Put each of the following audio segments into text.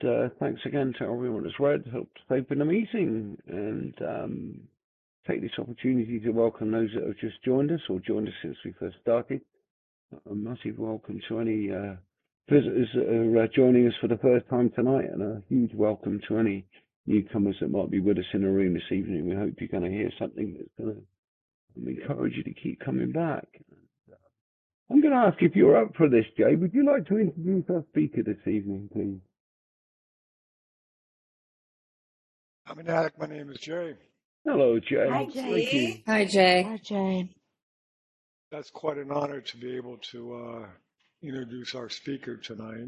thanks again to everyone that's read, helped open the meeting, and take this opportunity to welcome those that have just joined us or joined us since we first started. A massive welcome to any visitors that are joining us for the first time tonight, and a huge welcome to any newcomers that might be with us in the room this evening. We hope you're going to hear something that's going to encourage you to keep coming back. I'm going to ask if you're up for this, Jay. Would you like to introduce our speaker this evening, please? I'm an addict. My name is Jay. Hello, Jay. Hi, Thank Jay. you. Hi, Jay. Hi, Jay. That's quite an honor to be able to introduce our speaker tonight.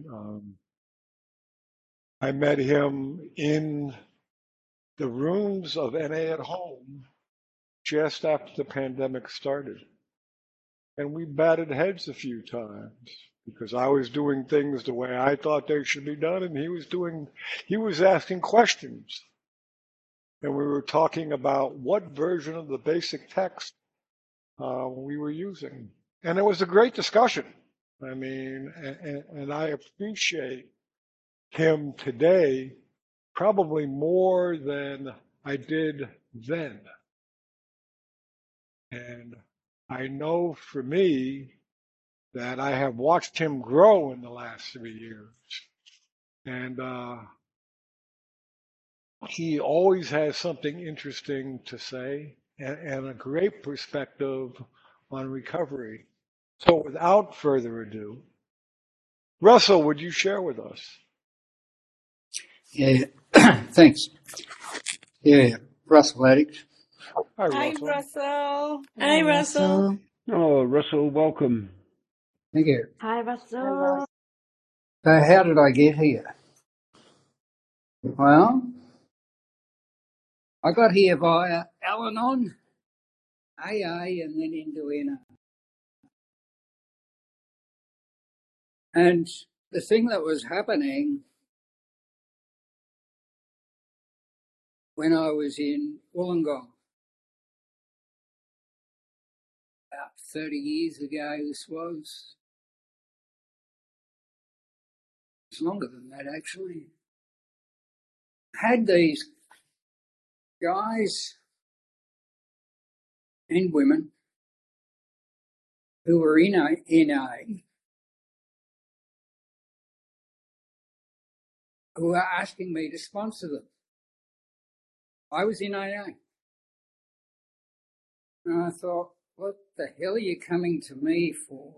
I met him in the rooms of NA at Home just after the pandemic started. And we batted heads a few times because I was doing things the way I thought they should be done, and he was asking questions. And we were talking about what version of the basic text we were using. And it was a great discussion. I mean, and I appreciate him today probably more than I did then. And I know for me that I have watched him grow in the last 3 years. And he always has something interesting to say and a great perspective on recovery. So without further ado, Russell, would you share with us? Yeah, thanks. Yeah, Russell Addict. Hi, Hi, Russell. Russell. Hi, Russell. Oh, Russell, welcome. Thank you. Hi, Russell. So how did I get here? Well, I got here via Al-Anon, AA, and then into NA. And the thing that was happening when I was in Wollongong about 30 years ago, this was, it's longer than that actually, had these guys and women who were in NA who were asking me to sponsor them. I was in AA. And I thought, what the hell are you coming to me for?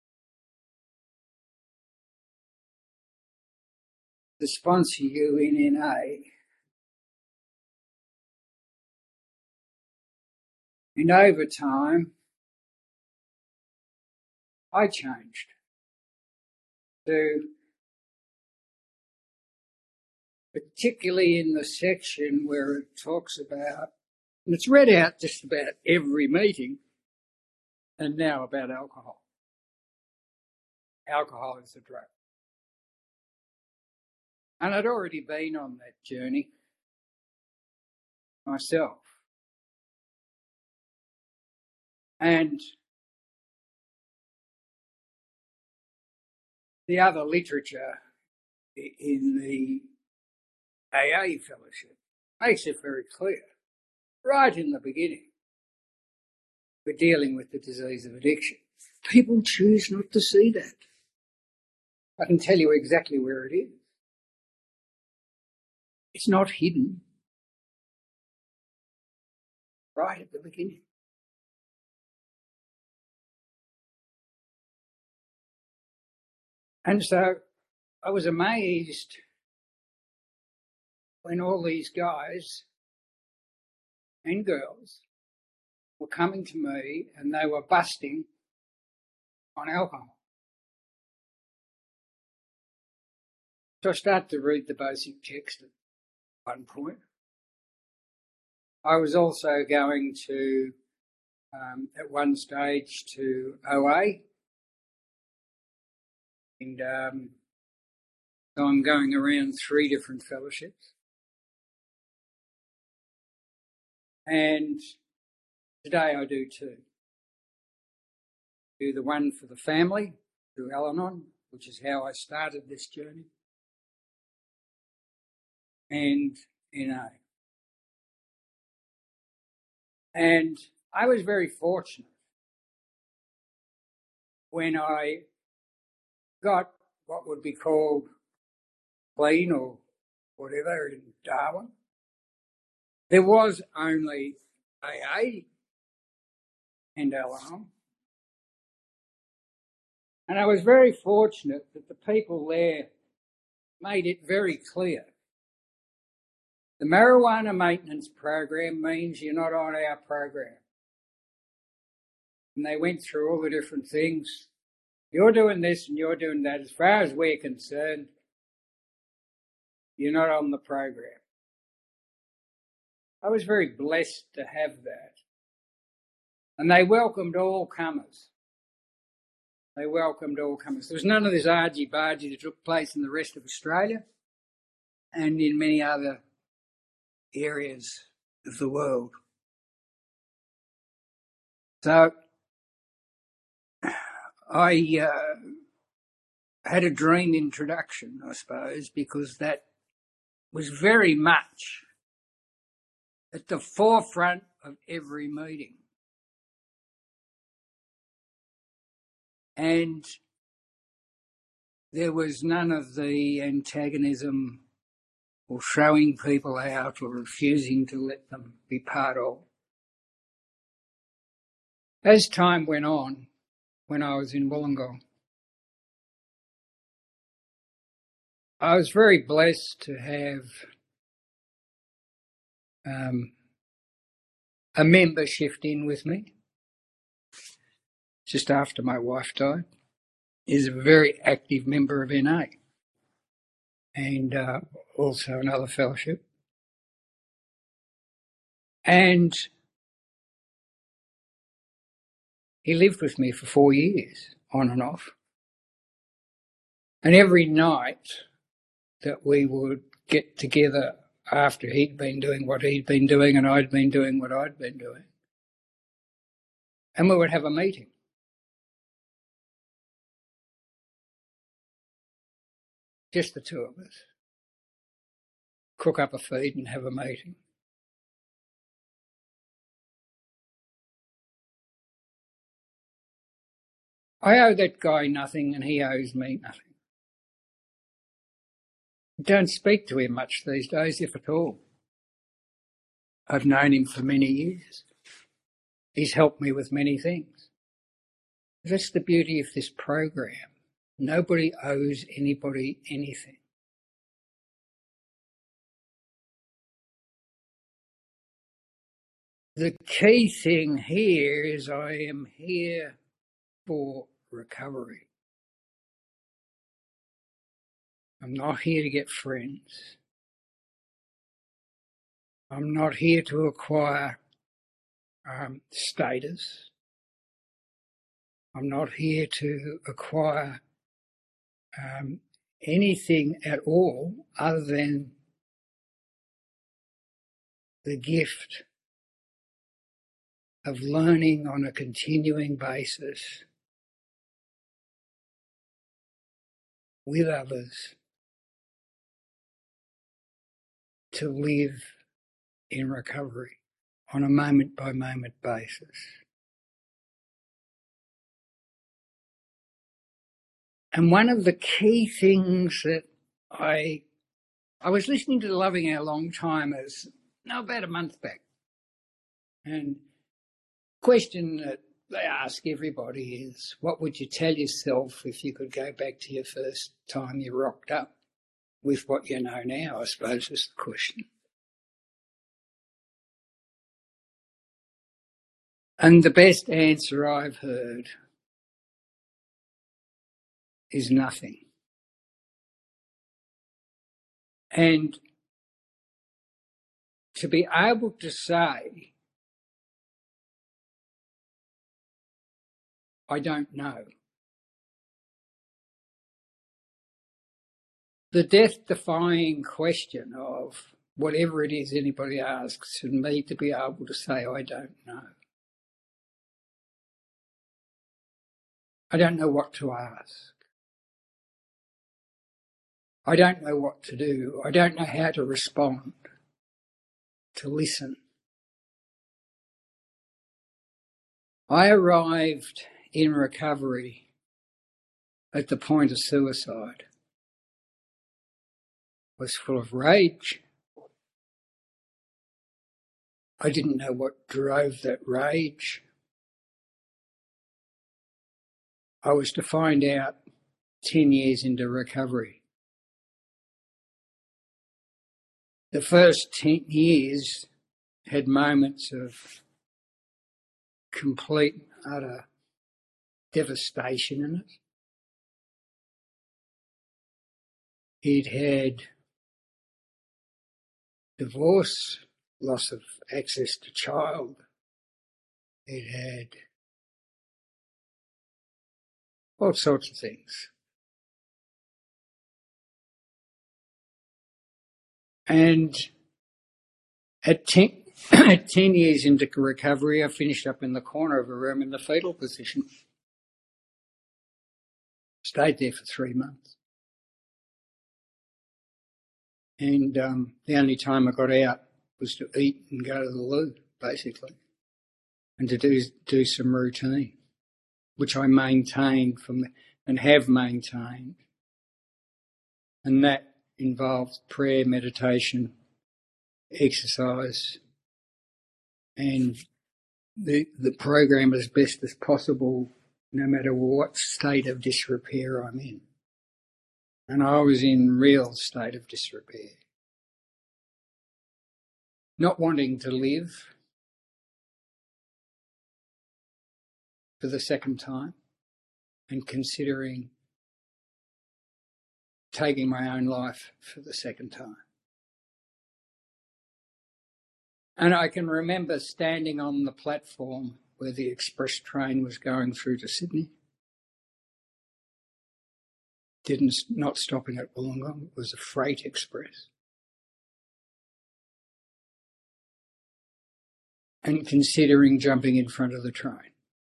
To sponsor you in NA. And over time, I changed to, particularly in the section where it talks about, and it's read out just about every meeting, and now about alcohol. Alcohol is a drug. And I'd already been on that journey myself. And the other literature in the AA fellowship makes it very clear, right in the beginning, we're dealing with the disease of addiction. People choose not to see that. I can tell you exactly where it is. It's not hidden. Right at the beginning. And so I was amazed when all these guys and girls were coming to me and they were busting on alcohol. So I started to read the basic text at one point. I was also going to, at one stage, to OA. And so I'm going around 3 different fellowships. And today I do 2. Do the one for the family through Al-Anon, which is how I started this journey. and NA. And I was very fortunate when I got what would be called clean or whatever in Darwin. There was only AA and Al-Anon. And I was very fortunate that the people there made it very clear. The marijuana maintenance program means you're not on our program. And they went through all the different things. You're doing this and you're doing that. As far as we're concerned, you're not on the program. I was very blessed to have that. And they welcomed all comers. They welcomed all comers. There was none of this argy-bargy that took place in the rest of Australia and in many other areas of the world. So I had a dream introduction, I suppose, because that was very much at the forefront of every meeting. And there was none of the antagonism or throwing people out or refusing to let them be part of. As time went on, when I was in Wollongong, I was very blessed to have a member shift in with me just after my wife died. He's a very active member of NA and also another fellowship. And he lived with me for 4 years, on and off. And every night that we would get together after he'd been doing what he'd been doing and I'd been doing what I'd been doing, and we would have a meeting. Just the two of us. Cook up a feed and have a meeting. I owe that guy nothing and he owes me nothing. I don't speak to him much these days, if at all. I've known him for many years. He's helped me with many things. That's the beauty of this program. Nobody owes anybody anything. The key thing here is I am here for recovery. I'm not here to get friends. I'm not here to acquire status. I'm not here to acquire anything at all other than the gift of learning on a continuing basis with others to live in recovery on a moment-by-moment basis. And one of the key things that I was listening to the Loving Our Long-Timers about a month back, and the question that they ask everybody is, what would you tell yourself if you could go back to your first time you rocked up with what you know now, I suppose is the question. And the best answer I've heard is nothing. And to be able to say, I don't know. The death-defying question of whatever it is anybody asks, and me to be able to say, I don't know. I don't know what to ask. I don't know what to do. I don't know how to respond, to listen. I arrived in recovery at the point of suicide. I was full of rage. I didn't know what drove that rage. I was to find out 10 years into recovery. The first 10 years had moments of complete, utter devastation in it. It had divorce, loss of access to child. It had all sorts of things. And at 10 years into recovery, I finished up in the corner of a room in the fetal position. Stayed there for 3 months. And the only time I got out was to eat and go to the loo, basically, and to do some routine, which I maintained and have maintained. And that involves prayer, meditation, exercise, and the program as best as possible, no matter what state of disrepair I'm in. And I was in real state of disrepair. Not wanting to live for the second time and considering taking my own life for the second time. And I can remember standing on the platform where the express train was going through to Sydney. Not stopping at Wollongong, it was a freight express. And considering jumping in front of the train.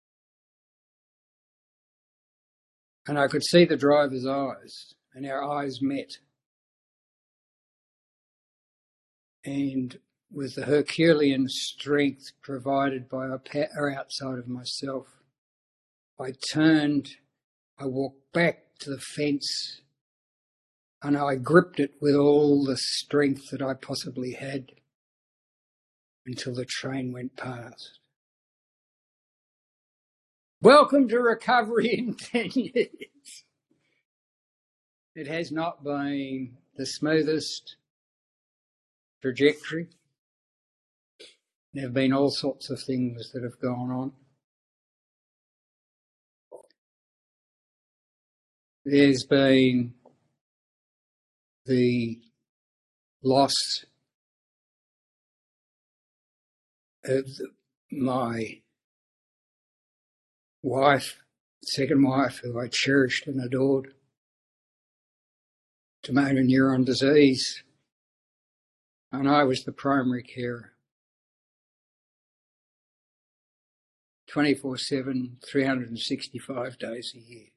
And I could see the driver's eyes, and our eyes met. And with the Herculean strength provided by a power outside of myself, I turned, I walked back to the fence, and I gripped it with all the strength that I possibly had until the train went past. Welcome to recovery in 10 years. It has not been the smoothest trajectory. There have been all sorts of things that have gone on. There's been the loss of my wife, second wife, who I cherished and adored, to motor neuron disease, and I was the primary carer. 24/7, 365 days a year.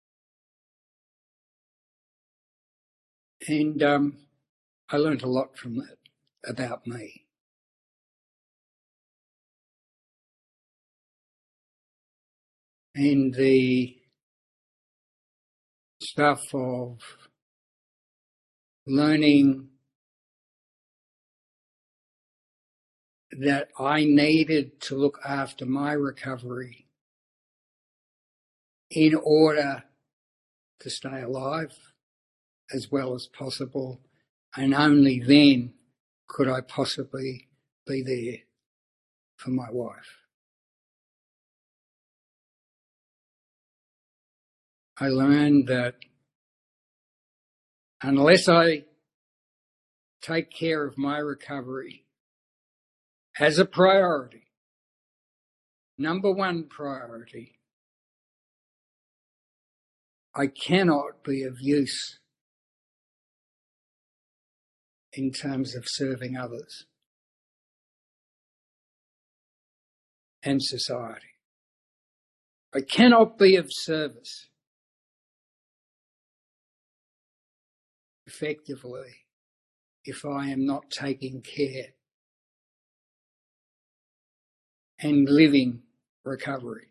And I learned a lot from that about me. And the stuff of learning that I needed to look after my recovery in order to stay alive as well as possible, and only then could I possibly be there for my wife. I learned that unless I take care of my recovery as a priority, number one priority, I cannot be of use in terms of serving others and society. I cannot be of service effectively if I am not taking care and living recovery.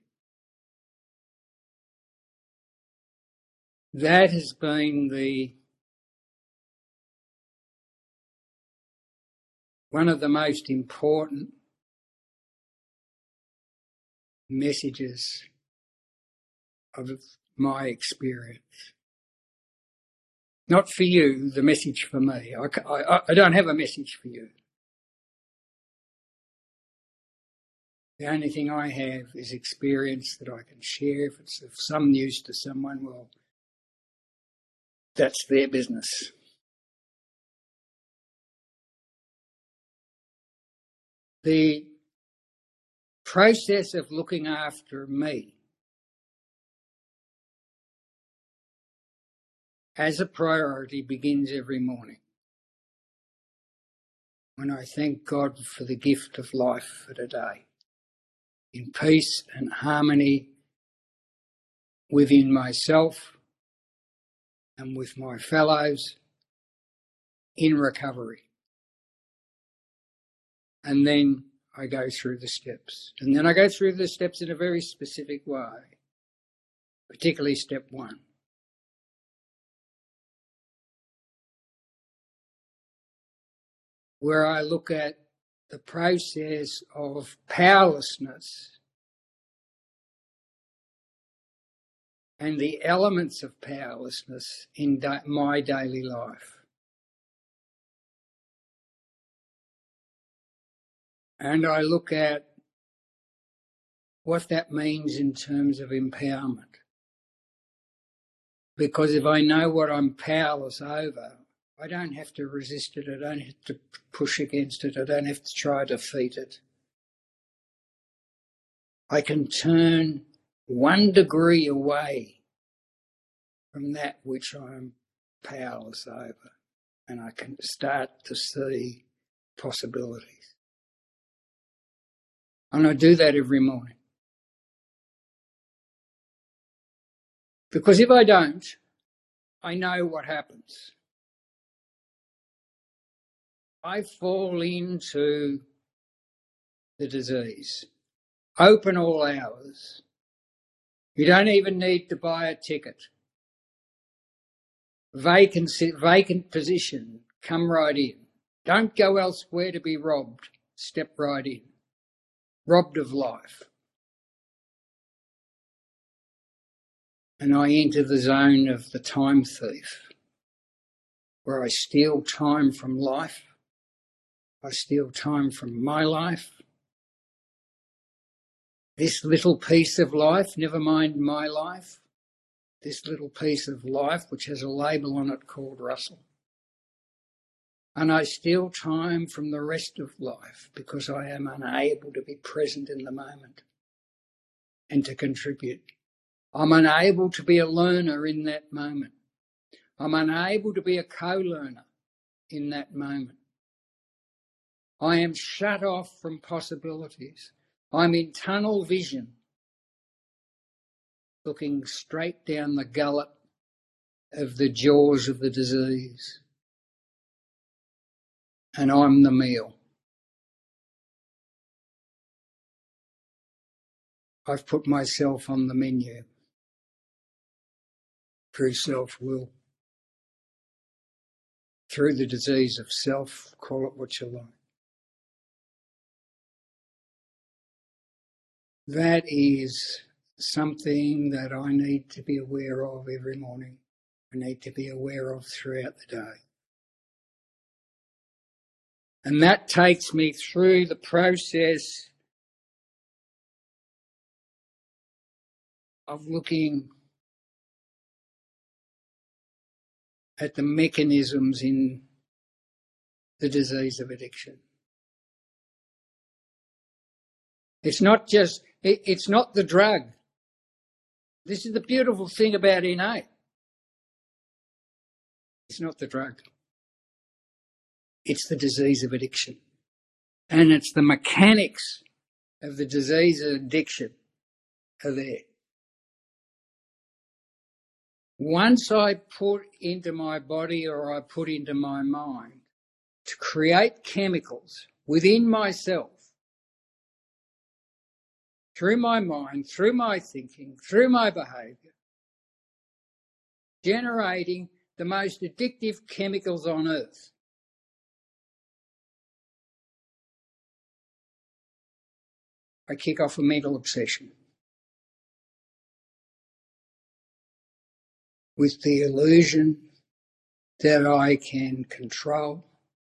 That has been one of the most important messages of my experience. Not for you, the message for me. I don't have a message for you. The only thing I have is experience that I can share. If it's of some use to someone, well, that's their business. The process of looking after me as a priority begins every morning when I thank God for the gift of life for today, in peace and harmony within myself and with my fellows, in recovery. And then I go through the steps. And then I go through the steps in a very specific way, particularly step 1. Where I look at the process of powerlessness and the elements of powerlessness in my daily life. And I look at what that means in terms of empowerment. Because if I know what I'm powerless over, I don't have to resist it, I don't have to push against it, I don't have to try to defeat it. I can turn 1 degree away from that which I'm powerless over, and I can start to see possibilities. And I do that every morning. Because if I don't, I know what happens. I fall into the disease. Open all hours. You don't even need to buy a ticket. Vacant position, come right in. Don't go elsewhere to be robbed. Step right in. Robbed of life. And I enter the zone of the time thief, where I steal time from life. I steal time from my life. This little piece of life, never mind my life, this little piece of life which has a label on it called Russell. And I steal time from the rest of life because I am unable to be present in the moment and to contribute. I'm unable to be a learner in that moment. I'm unable to be a co-learner in that moment. I am shut off from possibilities. I'm in tunnel vision, looking straight down the gullet of the jaws of the disease. And I'm the meal. I've put myself on the menu through self-will, through the disease of self, call it what you like. That is something that I need to be aware of every morning. I need to be aware of throughout the day. And that takes me through the process of looking at the mechanisms in the disease of addiction. It's not the drug. This is the beautiful thing about NA. It's not the drug. It's the disease of addiction. And it's the mechanics of the disease of addiction are there. Once I put into my body or I put into my mind to create chemicals within myself, through my mind, through my thinking, through my behaviour, generating the most addictive chemicals on earth, I kick off a mental obsession with the illusion that I can control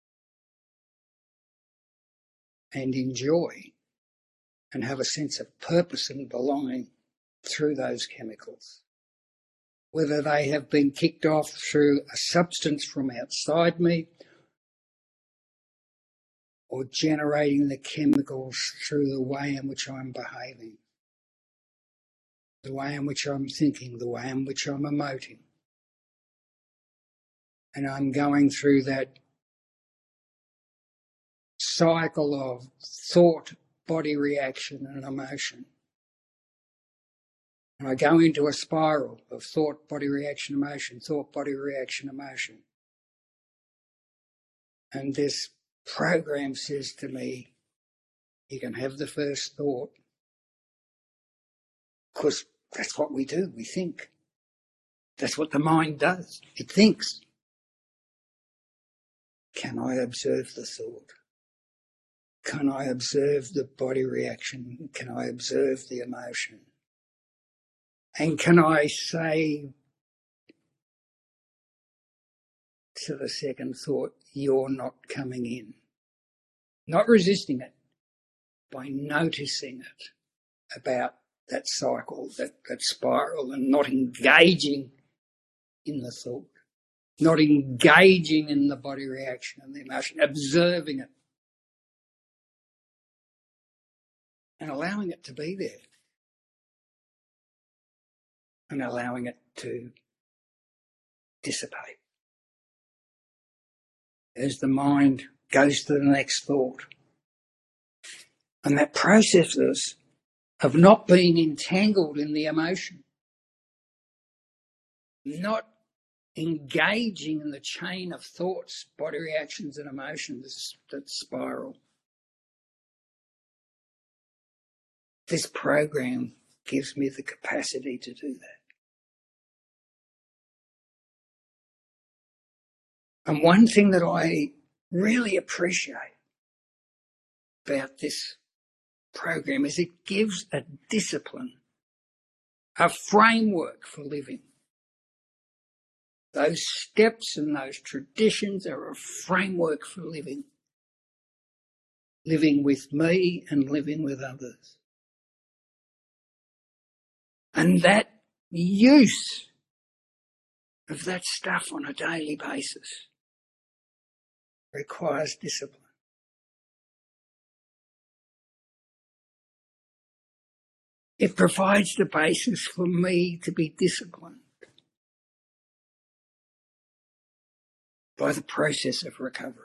and enjoy and have a sense of purpose and belonging through those chemicals. Whether they have been kicked off through a substance from outside me or generating the chemicals through the way in which I'm behaving, the way in which I'm thinking, the way in which I'm emoting. And I'm going through that cycle of thought, body reaction and emotion. And I go into a spiral of thought, body reaction, emotion, thought, body reaction, emotion. And this program says to me, you can have the first thought, because that's what we do, we think. That's what the mind does, it thinks. Can I observe the thought? Can I observe the body reaction? Can I observe the emotion? And can I say to the second thought, you're not coming in? Not resisting it, by noticing it about that cycle, that spiral, and not engaging in the thought, not engaging in the body reaction and the emotion, observing it and allowing it to be there and allowing it to dissipate as the mind goes to the next thought. And that processes of not being entangled in the emotion, not engaging in the chain of thoughts, body reactions and emotions that spiral. This program gives me the capacity to do that. And one thing that I really appreciate about this program is it gives a discipline, a framework for living. Those steps and those traditions are a framework for living. Living with me and living with others. And that use of that stuff on a daily basis requires discipline. It provides the basis for me to be disciplined by the process of recovery.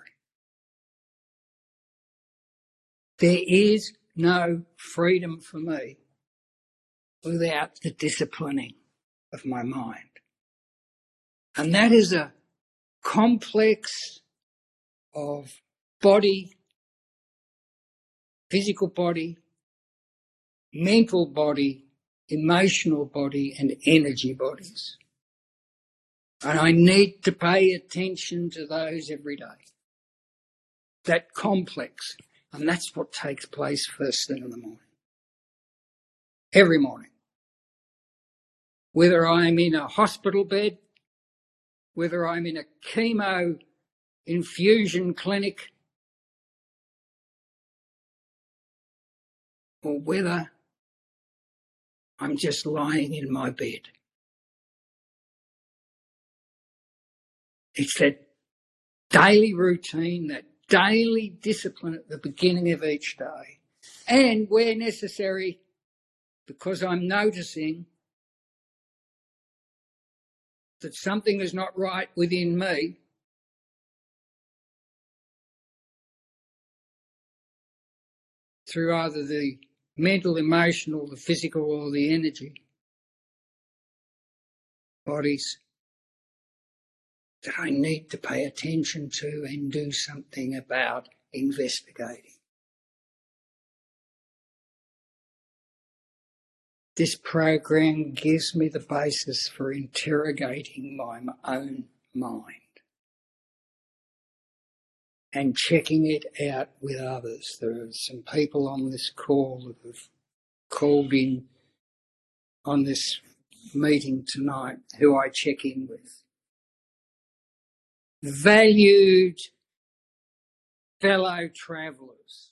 There is no freedom for me without the disciplining of my mind. And that is a complex of body, physical body, mental body, emotional body, and energy bodies. And I need to pay attention to those every day. That complex. And that's what takes place first thing in the morning. Every morning. Whether I'm in a hospital bed, whether I'm in a chemo infusion clinic, or whether I'm just lying in my bed. It's that daily routine, that daily discipline at the beginning of each day. And where necessary, because I'm noticing that something is not right within me, through either the mental, emotional, the physical, or the energy, bodies that I need to pay attention to and do something about investigating. This program gives me the basis for interrogating my own mind and checking it out with others. There are some people on this call that have called in on this meeting tonight who I check in with. Valued fellow travellers.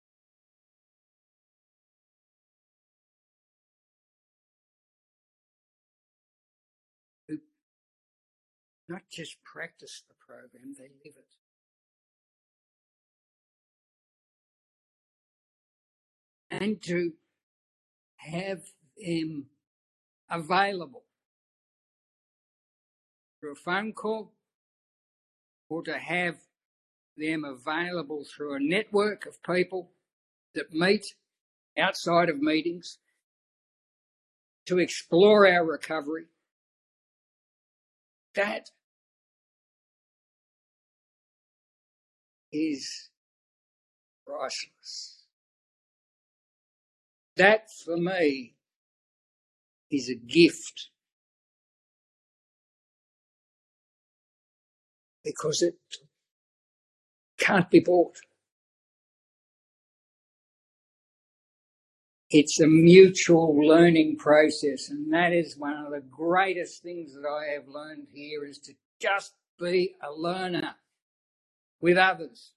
Who not just practice the program, they live it. And to have them available through a phone call or to have them available through a network of people that meet outside of meetings to explore our recovery. That is priceless. That, for me, is a gift because it can't be bought. It's a mutual learning process, and that is one of the greatest things that I have learned here, is to just be a learner with others.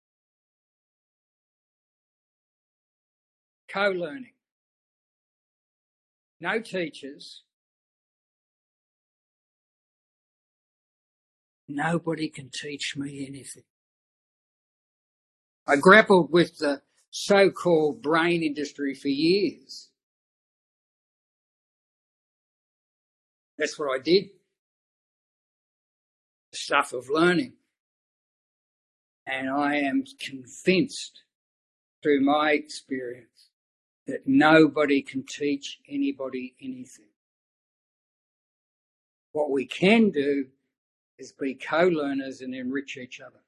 Co-learning. No teachers. Nobody can teach me anything. I grappled with the so-called brain industry for years. That's what I did. The stuff of learning. And I am convinced through my experience that nobody can teach anybody anything. What we can do is be co-learners and enrich each other.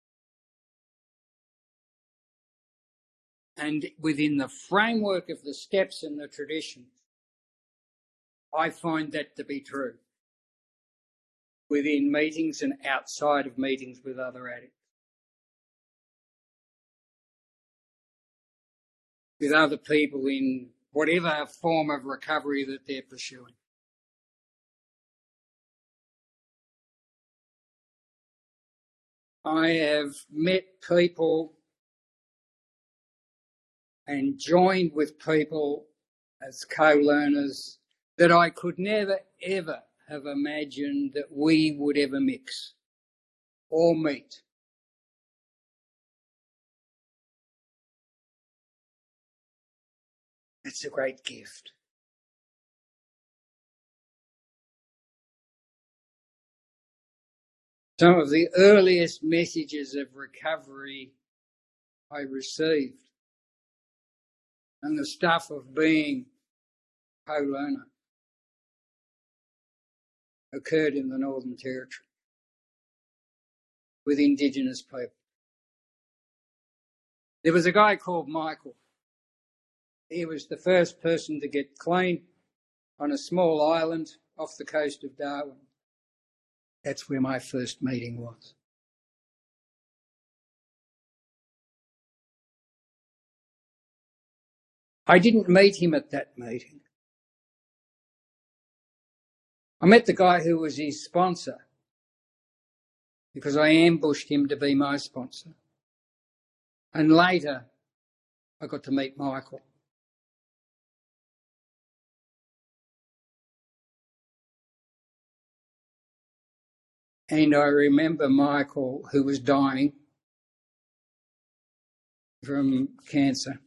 And within the framework of the steps and the traditions, I find that to be true. Within meetings and outside of meetings with other addicts. With other people in whatever form of recovery that they're pursuing. I have met people and joined with people as co-learners that I could never, ever have imagined that we would ever mix or meet. It's a great gift. Some of the earliest messages of recovery I received, and the stuff of being co-learner, occurred in the Northern Territory with Indigenous people. There was a guy called Michael. He was the first person to get clean on a small island off the coast of Darwin. That's where my first meeting was. I didn't meet him at that meeting. I met the guy who was his sponsor because I ambushed him to be my sponsor. And later, I got to meet Michael. And I remember Michael, who was dying from cancer.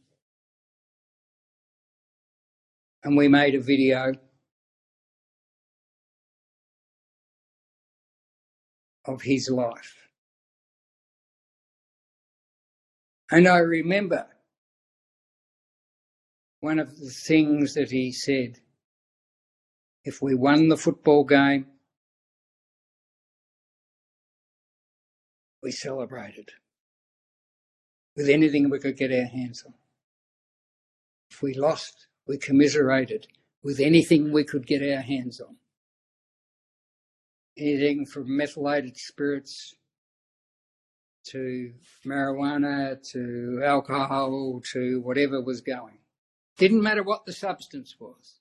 And we made a video of his life. And I remember one of the things that he said If we won the football game, we celebrated with anything we could get our hands on. If we lost, we commiserated with anything we could get our hands on. Anything from methylated spirits to marijuana to alcohol to whatever was going. Didn't matter what the substance was.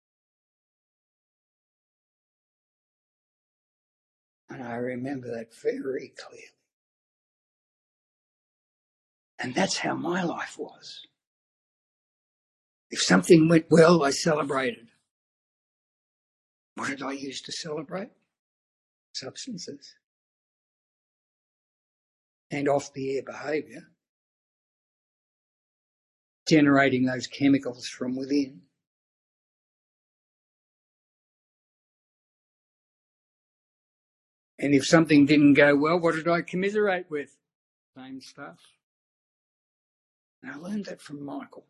And I remember that very clearly. And that's how my life was. If something went well, I celebrated. What did I use to celebrate? Substances. And off-the-air behaviour. Generating those chemicals from within. And if something didn't go well, what did I commiserate with? Same stuff. And I learned that from Michael.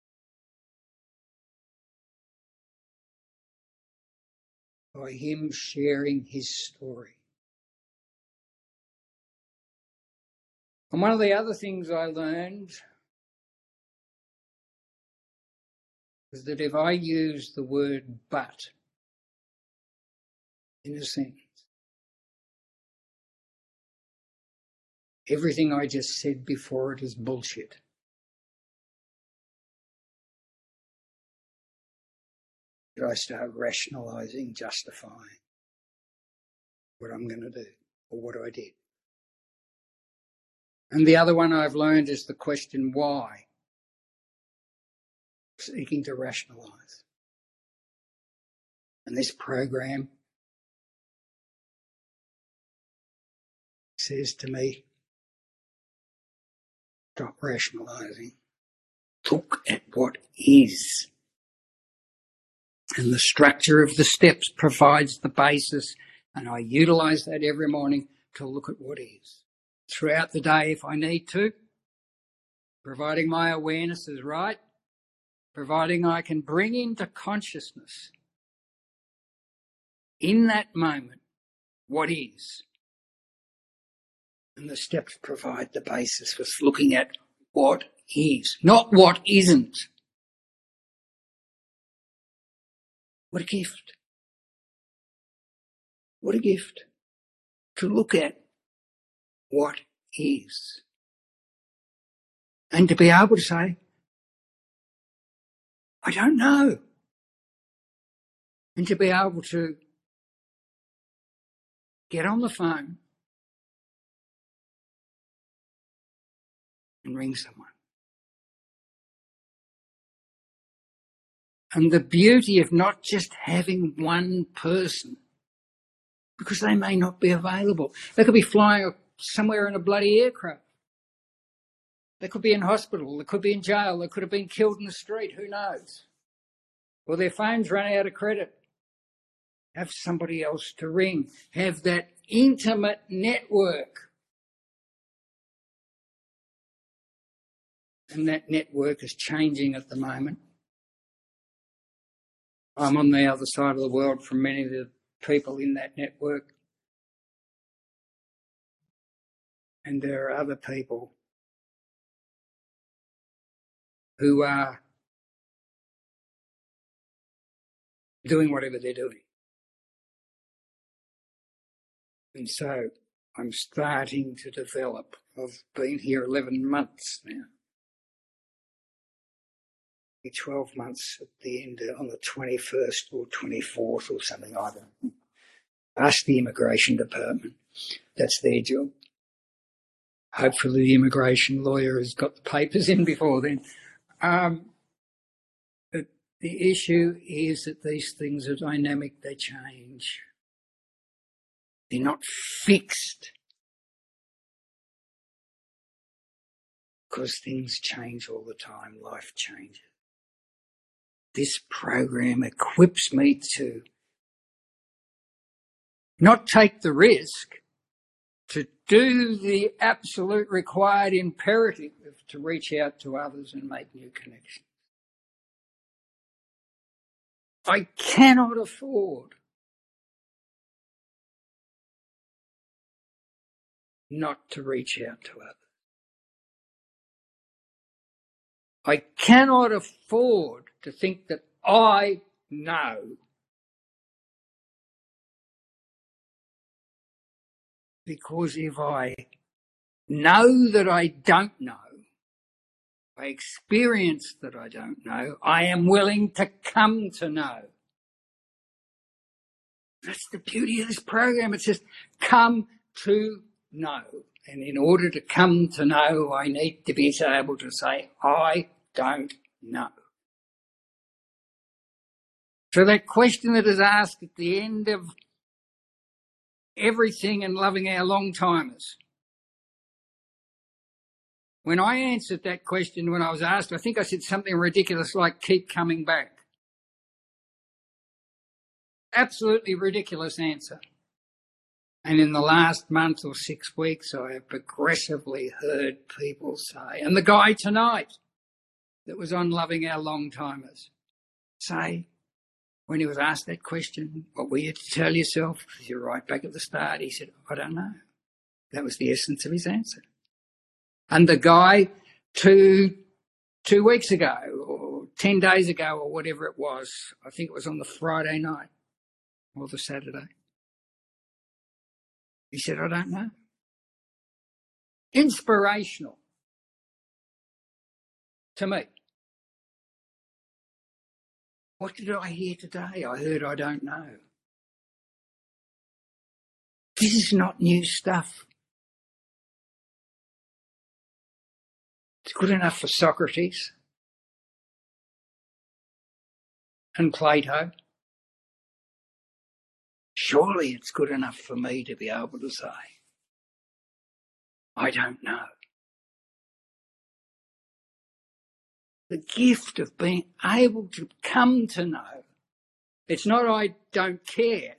By him sharing his story. And one of the other things I learned was that if I use the word but in a sentence, everything I just said before it is bullshit. I start rationalising, justifying what I'm going to do or what I did. And the other one I've learned is the question why. Seeking to rationalise. And this program says to me, stop rationalising. Look at what is. And the structure of the steps provides the basis, and I utilise that every morning to look at what is. Throughout the day, if I need to, providing my awareness is right, providing I can bring into consciousness in that moment what is. And the steps provide the basis for looking at what is, not what isn't. What a gift. What a gift to look at what is. And to be able to say, I don't know. And to be able to get on the phone and ring someone. And the beauty of not just having one person, because they may not be available. They could be flying somewhere in a bloody aircraft. They could be in hospital. They could be in jail. They could have been killed in the street. Who knows? Or their phones run out of credit. Have somebody else to ring. Have that intimate network. And that network is changing at the moment. I'm on the other side of the world from many of the people in that network. And there are other people who are doing whatever they're doing. And so I'm starting to develop. I've been here 11 months now. 12 months at the end, on the 21st or 24th or something, I don't know. Ask the immigration department. That's their job. Hopefully the immigration lawyer has got the papers in before then. But the issue is that these things are dynamic, they change. They're not fixed. Because things change all the time, life changes. This program equips me to not take the risk, to do the absolute required imperative to reach out to others and make new connections. I cannot afford not to reach out to others. I cannot afford to think that I know. Because if I know that I don't know, I experience that I don't know, I am willing to come to know. That's the beauty of this program. It says, come to know. And in order to come to know, I need to be able to say, I don't know. So that question that is asked at the end of everything in Loving Our Long-Timers. When I answered that question when I was asked, I think I said something ridiculous like, keep coming back. Absolutely ridiculous answer. And in the last month or 6 weeks, I have progressively heard people say, and the guy tonight that was on Loving Our Long-Timers, say, when he was asked that question, what were you to tell yourself? You're right back at the start. He said, I don't know. That was the essence of his answer. And the guy 2 weeks ago or 10 days ago or whatever it was, I think it was on the Friday night or the Saturday, he said, I don't know. Inspirational to me. What did I hear today? I heard I don't know. This is not new stuff. It's good enough for Socrates and Plato. Surely it's good enough for me to be able to say, I don't know. The gift of being able to come to know. It's not I don't care.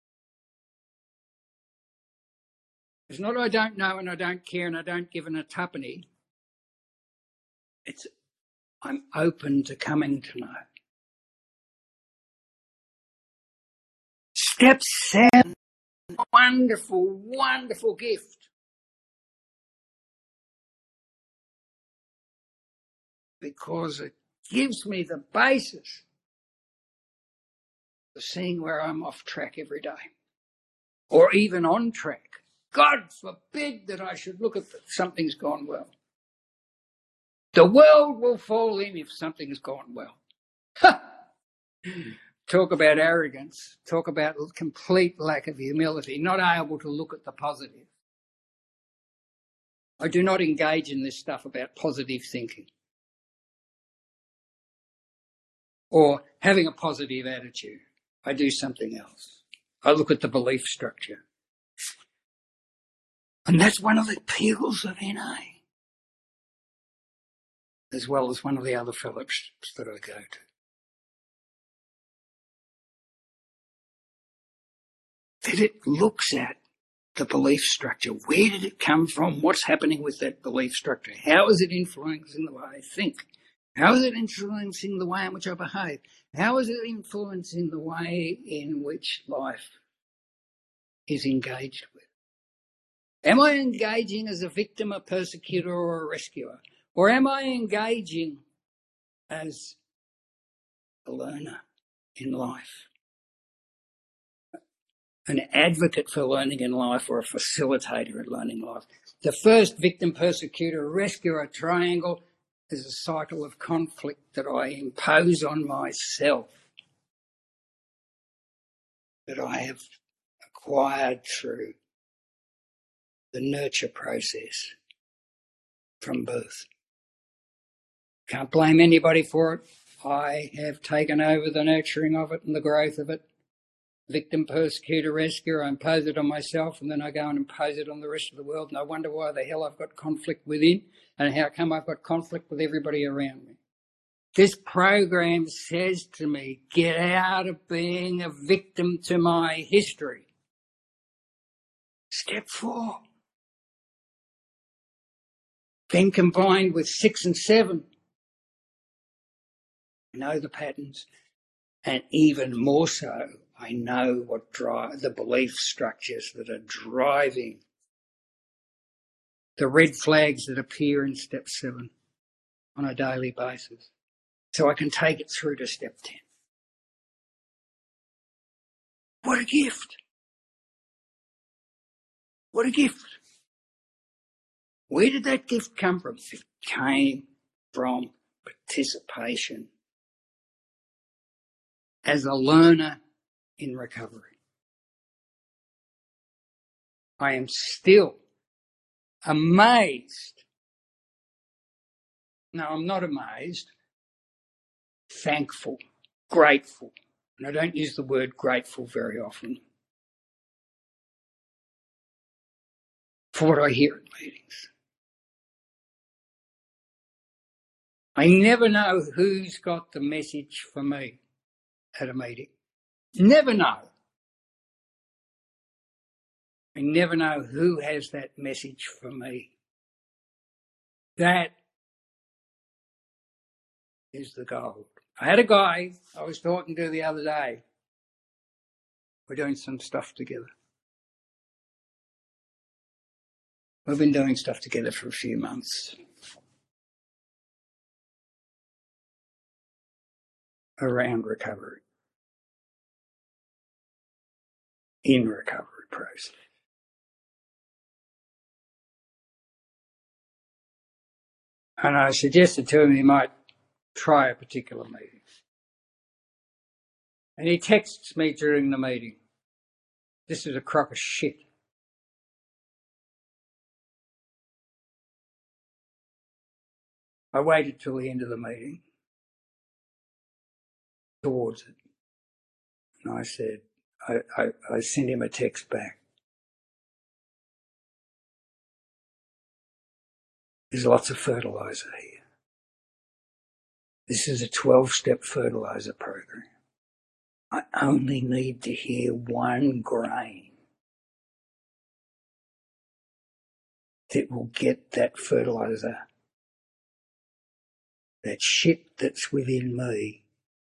It's not I don't know and I don't care and I don't give a tuppenny. It's I'm open to coming to know. Step 7, wonderful, wonderful gift. Because it gives me the basis for seeing where I'm off track every day. Or even on track. God forbid that I should look at something's gone well. The world will fall in if something's gone well. Talk about arrogance. Talk about complete lack of humility. Not able to look at the positive. I do not engage in this stuff about positive thinking. Or having a positive attitude. I do something else. I look at the belief structure. And that's one of the appeals of NA. As well as one of the other fellowships that I go to. That it looks at the belief structure. Where did it come from? What's happening with that belief structure? How is it influencing the way I think? How is it influencing the way in which I behave? How is it influencing the way in which life is engaged with? Am I engaging as a victim, a persecutor, or a rescuer? Or am I engaging as a learner in life? An advocate for learning in life or a facilitator in learning life? The first victim, persecutor, rescuer triangle is a cycle of conflict that I impose on myself, that I have acquired through the nurture process from birth. Can't blame anybody for it. I have taken over the nurturing of it and the growth of it. Victim, persecutor, rescuer, I impose it on myself and then I go and impose it on the rest of the world and I wonder why the hell I've got conflict within and how come I've got conflict with everybody around me. This program says to me, get out of being a victim to my history. Step 4. Then combined with 6 and 7, I know the patterns. And even more so, I know what drive the belief structures that are driving the red flags that appear in step 7 on a daily basis. So I can take it through to step 10. What a gift. What a gift. Where did that gift come from? It came from participation as a learner in recovery. I am still amazed. No, I'm not amazed. Thankful, grateful. And I don't use the word grateful very often for what I hear at meetings. I never know who's got the message for me at a meeting. Never know. I never know who has that message for me. That is the gold. I had a guy I was talking to the other day. We're doing some stuff together. We've been doing stuff together for a few months around recovery, in recovery process. And I suggested to him he might try a particular meeting. And he texts me during the meeting, "This is a crock of shit." I waited till the end of the meeting towards it. And I said, I sent him a text back. There's lots of fertilizer here. This is a 12-step fertilizer program. I only need to hear one grain that will get that fertilizer, that shit that's within me,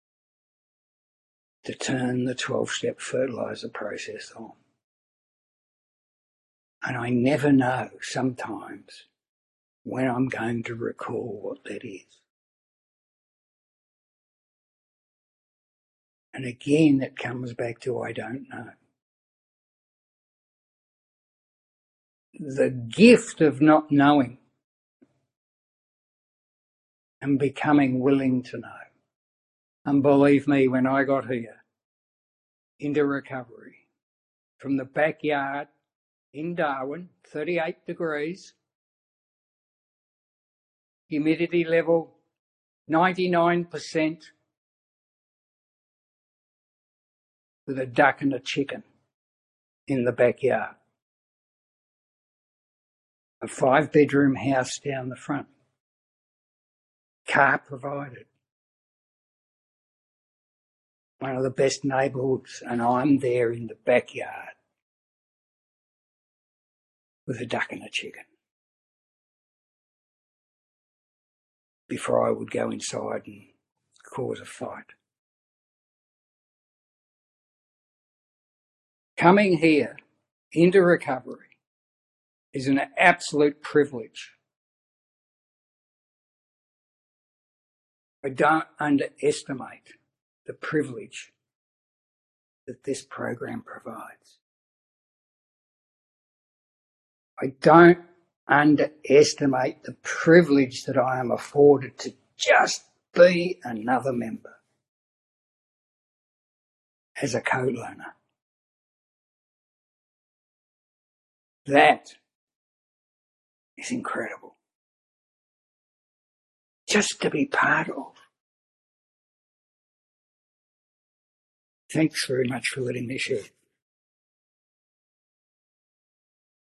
to turn the 12-step fertilizer process on. And I never know sometimes when I'm going to recall what that is. And again, it comes back to I don't know. The gift of not knowing and becoming willing to know. And believe me, when I got here into recovery, from the backyard in Darwin, 38 degrees, humidity level 99%, with a duck and a chicken in the backyard. A 5-bedroom house down the front. Car provided. One of the best neighbourhoods, and I'm there in the backyard with a duck and a chicken. Before I would go inside and cause a fight. Coming here into recovery is an absolute privilege. I don't underestimate the privilege that this program provides. I don't underestimate the privilege that I am afforded to just be another member as a co-learner. That is incredible. Just to be part of. Thanks very much for letting me share.